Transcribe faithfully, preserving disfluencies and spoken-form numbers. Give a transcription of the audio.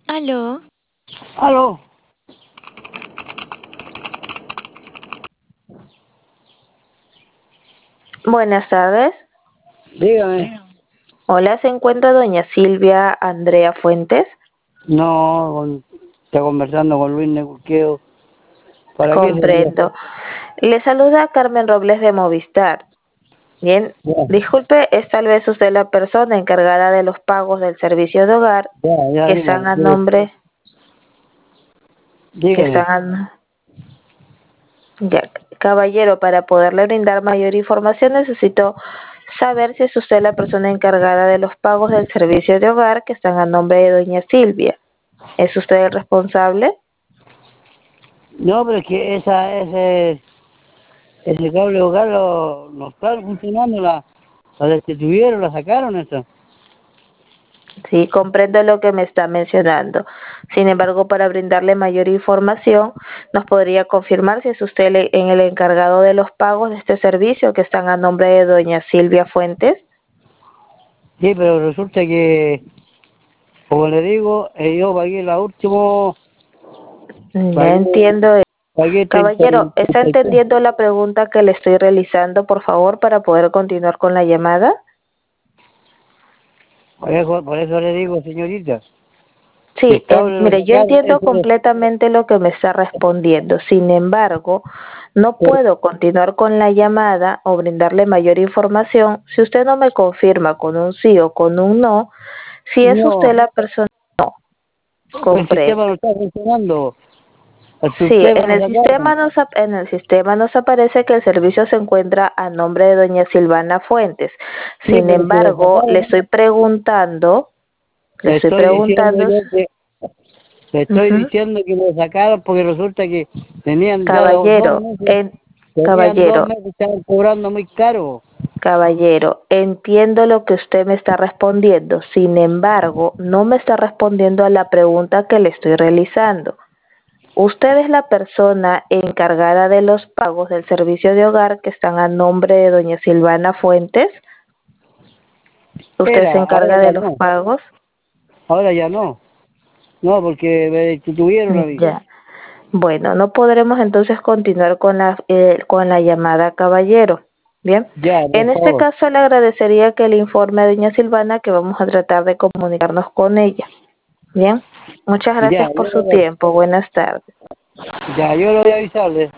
Aló, Aló, buenas tardes. dígame. Hola, ¿se encuentra doña Silvia Andrea Fuentes? No, con- está conversando con Luis Neguqueo. ¿Para qué sería? Comprendo. Le saluda Carmen Robles de Movistar. Bien, Ya, disculpe, ¿es tal vez usted la persona encargada de los pagos del servicio de hogar ya, ya, que están dígame. a Dígame. nombre, que dígame. están a... Ya, caballero, para poderle brindar mayor información necesito saber si es usted la persona encargada de los pagos del servicio de hogar que están a nombre de doña Silvia. ¿Es usted el responsable? No, pero es que esa, ese, ese cable hogar lo- no está funcionando. La, la destituyeron, la sacaron esa. Sí, comprendo lo que me está mencionando. Sin embargo, para brindarle mayor información, nos podría confirmar si es usted el, en el encargado de los pagos de este servicio que están a nombre de doña Silvia Fuentes. Sí, pero resulta que, como le digo, eh, yo pagué la última, Ya pagué, entiendo. eh. pagué treinta y Caballero, ¿está treinta y tres. entendiendo la pregunta que le estoy realizando, por favor, para poder continuar con la llamada? Por eso, por eso le digo, señorita, que el Sí, en- cable lo mire, yo sacaron, entiendo eso es. completamente lo que me está respondiendo. Sin embargo, no puedo continuar con la llamada o brindarle mayor información si usted no me confirma con un sí o con un no, si es usted No, la persona. No, el sistema no comprendo. está funcionando. El Sí, sistema en lo el sistema sacaron. nos ap- en el sistema nos aparece que el servicio se encuentra a nombre de doña Silvana Fuentes. Sí, Sin pero si lo embargo, le sacaron, estoy preguntando, le le estoy estoy diciendo preguntando, yo que, le estoy ujú, diciendo que lo sacaron porque resulta que tenían ya dos, dos caballero, meses, en, tenían dos caballero, meses, estaban cobrando muy caro. Caballero, entiendo lo que usted me está respondiendo, sin embargo, no me está respondiendo a la pregunta que le estoy realizando. ¿Usted es la persona encargada de los pagos del servicio de hogar que están a nombre de doña Silvana Fuentes? ¿Usted se Era, ahora encarga de ya los no, pagos? ahora ya no. No, porque me destituyeron a mí. Ya. Bueno, no podremos entonces continuar con la, eh, con la llamada, caballero. Bien, Ya, por en este favor. caso le agradecería que le informe a doña Silvana que vamos a tratar de comunicarnos con ella. Bien, muchas Ya, gracias yo por lo su voy, tiempo. Buenas tardes. ya, yo lo voy a avisarle.